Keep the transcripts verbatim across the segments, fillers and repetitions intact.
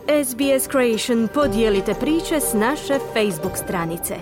S B S Creation podijelite priče s naše Facebook stranice.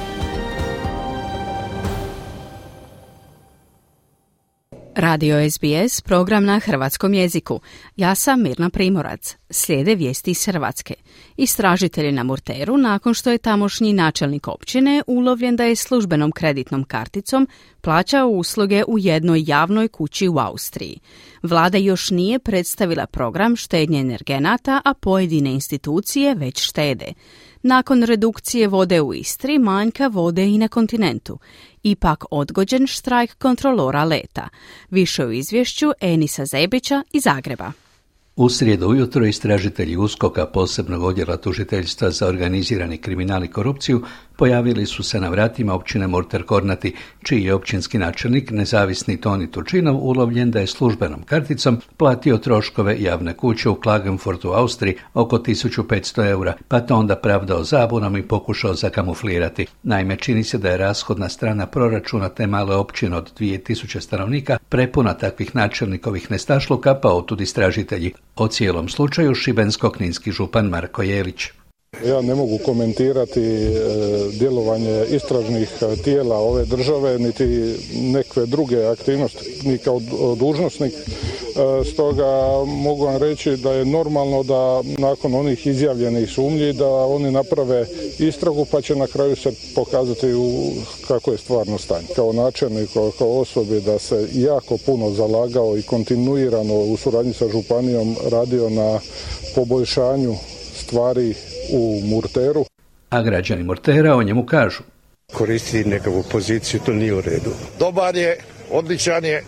Radio S B S, program na hrvatskom jeziku. Ja sam Mirna Primorac. Slijede vijesti iz Hrvatske. Istražitelji na Murteru, nakon što je tamošnji načelnik općine ulovljen da je službenom kreditnom karticom plaćao usluge u jednoj javnoj kući u Austriji. Vlada još nije predstavila program štednje energenata, a pojedine institucije već štede. Nakon redukcije vode u Istri, manjka vode i na kontinentu. Ipak odgođen štrajk kontrolora leta. Više u izvješću Enisa Zebića iz Zagreba. U srijedu ujutro istražitelji USKOK-a, posebnog odjela tužiteljstva za organizirani kriminal i korupciju, pojavili su se na vratima općine Murter Kornati, čiji je općinski načelnik, nezavisni Toni Turčinov, ulovljen da je službenom karticom platio troškove javne kuće u Klagenfurtu u Austriji oko tisuću petsto eura, pa to onda pravdao zabunom i pokušao zakamuflirati. Naime, čini se da je rashodna strana proračuna te male općine od dvije tisuće stanovnika prepuna takvih načelnikovih nestašluka, pa otud istražitelji. O cijelom slučaju šibensko-kninski župan Marko Jelić. Ja ne mogu komentirati e, djelovanje istražnih tijela ove države, niti neke druge aktivnosti, ni kao dužnosnik. E, stoga mogu vam reći da je normalno da nakon onih izjavljenih sumnji da oni naprave istragu, pa će na kraju se pokazati u kako je stvarno stanje. Kao načelnik, kao osobi da se jako puno zalagao i kontinuirano u suradnji sa županijom radio na poboljšanju stvari u Murteru. A građani Murtera o njemu kažu: koristi nekakvu poziciju, to nije u redu. Dobar je, odličan je,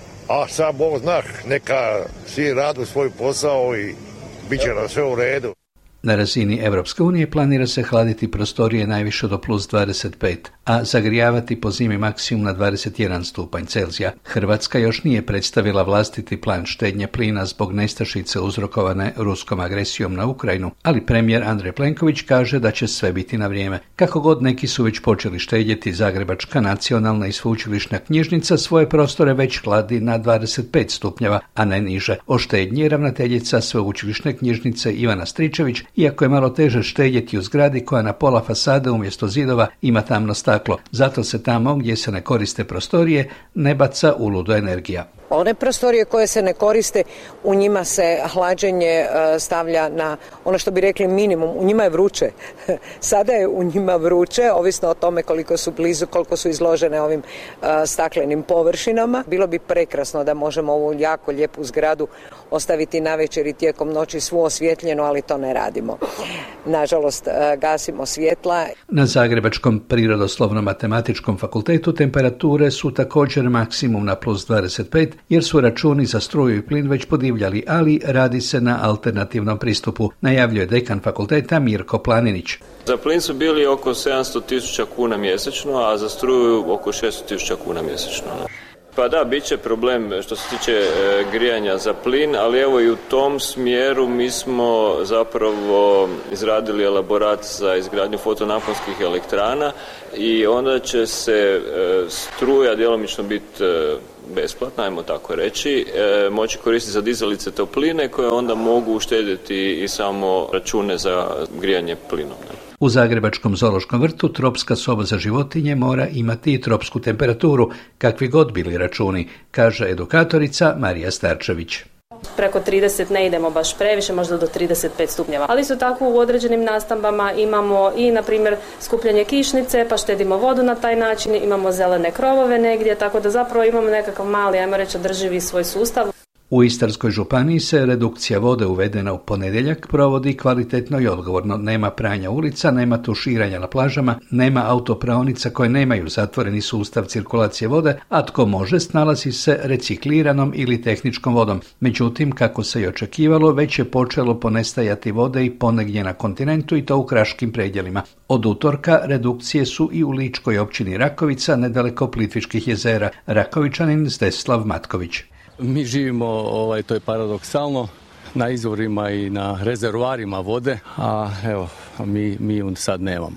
a sam Bog zna, neka svi radu svoj posao i bit će nam sve u redu. Na razini Europske unije planira se hladiti prostorije najviše do plus dvadeset pet, a zagrijavati po zimi maksimum na dvadeset jedan stupanj Celzija. Hrvatska još nije predstavila vlastiti plan štednje plina zbog nestašice uzrokovane ruskom agresijom na Ukrajinu, ali premijer Andrej Plenković kaže da će sve biti na vrijeme. Kako god neki su već počeli štedjeti, Zagrebačka nacionalna i sveučilišna knjižnica svoje prostore već hladi na dvadeset pet stupnjeva, a ne niže. O štednji ravnateljica sveučilišne knjižnice Ivana Stričević, iako je malo teže štedjeti u zgradi koja na pola fasade umjesto zidova ima tamno staklo. Zato se tamo gdje se ne koriste prostorije ne baca uludo energija. One prostorije koje se ne koriste, u njima se hlađenje stavlja na ono što bi rekli minimum, u njima je vruće. Sada je u njima vruće, ovisno o tome koliko su blizu, koliko su izložene ovim staklenim površinama. Bilo bi prekrasno da možemo ovu jako lijepu zgradu ostaviti navečer i tijekom noći svu osvjetljenu, ali to ne radimo. Nažalost, gasimo svjetla. Na Zagrebačkom prirodoslovno-matematičkom fakultetu temperature su također maksimum na plus dvadeset pet, jer su računi za struju i plin već podivljali, ali radi se na alternativnom pristupu, najavljuje dekan fakulteta Mirko Planinić. Za plin su bili oko sedamsto tisuća kuna mjesečno, a za struju oko šesto tisuća kuna mjesečno. Pa da, bit će problem što se tiče e, grijanja za plin, ali evo i u tom smjeru mi smo zapravo izradili elaborat za izgradnju fotonaponskih elektrana i onda će se e, struja djelomično biti e, besplatna, ajmo tako reći, e, moći koristiti za dizalice topline koje onda mogu uštedjeti i samo račune za grijanje plinom. U Zagrebačkom zoološkom vrtu tropska soba za životinje mora imati i tropsku temperaturu, kakvi god bili računi, kaže edukatorica Marija Starčević. Preko trideset ne idemo baš previše, možda do trideset pet stupnjeva. Ali su tako u određenim nastambama imamo i, na primjer, skupljanje kišnice, pa štedimo vodu na taj način, imamo zelene krovove negdje, tako da zapravo imamo nekakav mali, ajmo reći, održivi svoj sustav. U Istarskoj županiji se redukcija vode uvedena u ponedjeljak provodi kvalitetno i odgovorno. Nema pranja ulica, nema tuširanja na plažama, nema autopraonica koje nemaju zatvoreni sustav cirkulacije vode, a tko može snalazi se recikliranom ili tehničkom vodom. Međutim, kako se i očekivalo, već je počelo ponestajati vode i ponegdje na kontinentu i to u kraškim predjelima. Od utorka redukcije su i u ličkoj općini Rakovica, nedaleko Plitvičkih jezera. Rakovičanin Zdeslav Matković. Mi živimo, ovaj, to je paradoksalno, na izvorima i na rezervoarima vode, a evo, mi, mi ju sad nemamo.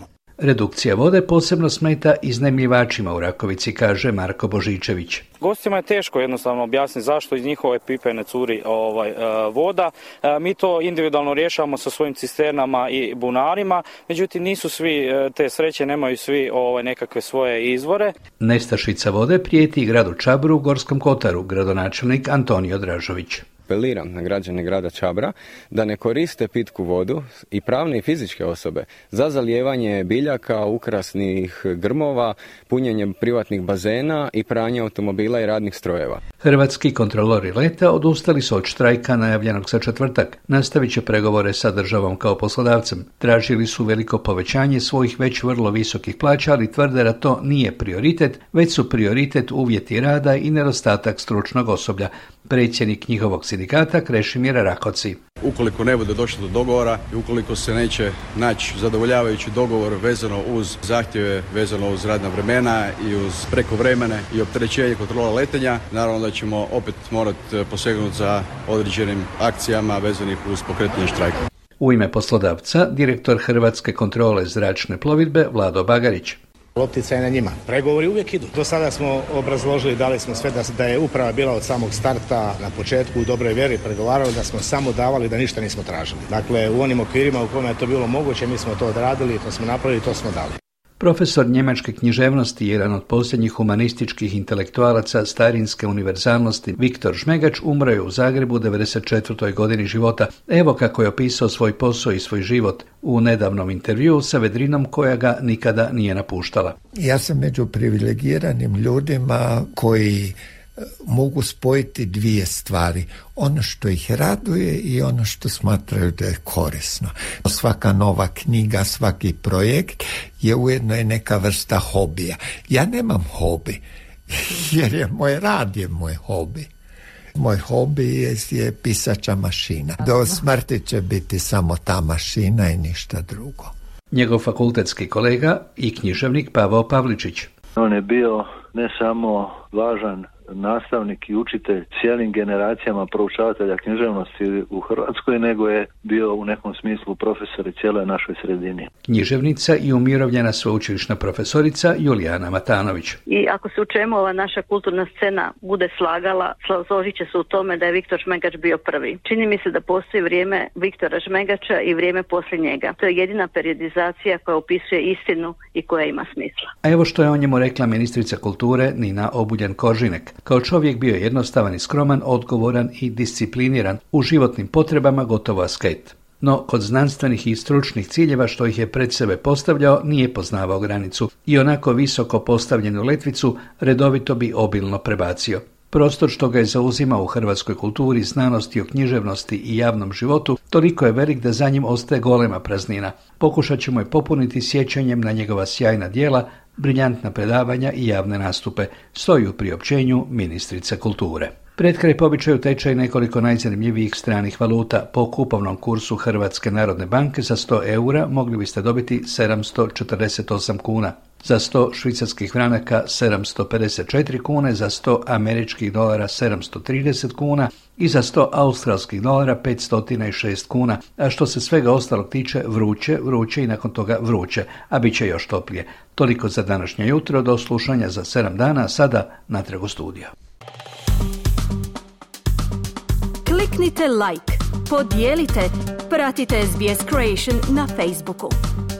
Redukcija vode posebno smeta iznajmljivačima u Rakovici, kaže Marko Božičević. Gostima je teško jednostavno objasniti zašto iz njihove pipe ne curi ovaj, e, voda. E, mi to individualno rješavamo sa svojim cisternama i bunarima, međutim nisu svi e, te sreće, nemaju svi ovaj, nekakve svoje izvore. Nestašica vode prijeti i gradu Čabru u Gorskom Kotaru, gradonačelnik Antonio Dražović. Apeliram na građane grada Čabra da ne koriste pitku vodu i pravne i fizičke osobe za zalijevanje biljaka, ukrasnih grmova, punjenje privatnih bazena i pranje automobila i radnih strojeva. Hrvatski kontrolori leta odustali su od štrajka najavljenog za četvrtak. Nastavit će pregovore sa državom kao poslodavcem. Tražili su veliko povećanje svojih već vrlo visokih plaća, ali tvrde da to nije prioritet, već su prioritet uvjeti rada i nedostatak stručnog osoblja. Predsjednik njihovog sindikata Krešimir Rakoci. Ukoliko ne bude došlo do dogovora i ukoliko se neće naći zadovoljavajući dogovor vezano uz zahtjeve, vezano uz radna vremena i uz prekovremene i opterećenje kontrola letenja, naravno da ćemo opet morati posegnuti za određenim akcijama vezanih uz pokretanje štrajka. U ime poslodavca, direktor Hrvatske kontrole zračne plovidbe Vlado Bagarić. Loptica je na njima. Pregovori uvijek idu. Do sada smo obrazložili, dali smo sve da, da je uprava bila od samog starta na početku u dobroj vjeri pregovarali, da smo samo davali, da ništa nismo tražili. Dakle, u onim okvirima u kojima je to bilo moguće, mi smo to odradili, to smo napravili, to smo dali. Profesor njemačke književnosti, jedan od posljednjih humanističkih intelektualaca starinske univerzalnosti, Viktor Žmegač, umro je u Zagrebu u devedeset četvrtoj godini života. Evo kako je opisao svoj posao i svoj život u nedavnom intervjuu sa Vedrinom koja ga nikada nije napuštala. Ja sam među privilegiranim ljudima koji mogu spojiti dvije stvari. Ono što ih raduje i ono što smatraju da je korisno. Svaka nova knjiga, svaki projekt je ujedno i neka vrsta hobija. Ja nemam hobi, jer je moj rad je moj hobi. Moj hobi je, je pisača mašina. Do smrti će biti samo ta mašina i ništa drugo. Njegov fakultetski kolega i književnik Pavao Pavličić. On je bio ne samo važan nastavnik i učitelj cijelim generacijama proučavatelja književnosti u Hrvatskoj, nego je bio u nekom smislu profesor i cijeloj našoj sredini. Književnica i umirovljena sveučilišna profesorica Julijana Matanović. I ako se u čemu ova naša kulturna scena bude slagala, složit će se u tome da je Viktor Žmegač bio prvi. Čini mi se da postoji vrijeme Viktora Žmegača i vrijeme poslije njega. To je jedina periodizacija koja opisuje istinu i koja ima smisla. A evo što je o njemu rekla ministrica kulture Nina Obuljen-Koržinek. Kao čovjek bio je jednostavan i skroman, odgovoran i discipliniran, u životnim potrebama gotovo asket. No, kod znanstvenih i stručnih ciljeva što ih je pred sebe postavljao, nije poznavao granicu i onako visoko postavljenu letvicu redovito bi obilno prebacio. Prostor što ga je zauzimao u hrvatskoj kulturi, znanosti o književnosti i javnom životu toliko je velik da za njim ostaje golema praznina. Pokušat ćemo je popuniti sjećanjem na njegova sjajna djela, briljantna predavanja i javne nastupe, stoji u priopćenju ministrice kulture. Pred kraj po običaju tečaj nekoliko najzanimljivijih stranih valuta. Po kupovnom kursu Hrvatske narodne banke za sto eura mogli biste dobiti sedamsto četrdeset osam kuna. Za sto švicarskih franaka sedamsto pedeset četiri kune, za sto američkih dolara sedamsto trideset kuna i za sto australskih dolara petsto šest kuna. A što se svega ostalog tiče, vruće, vruće i nakon toga vruće, a bit će još toplije. Toliko za današnje jutro, do slušanja za sedam dana, sada natrag u studio. Kliknite like, podijelite, pratite S B S Creation na Facebooku.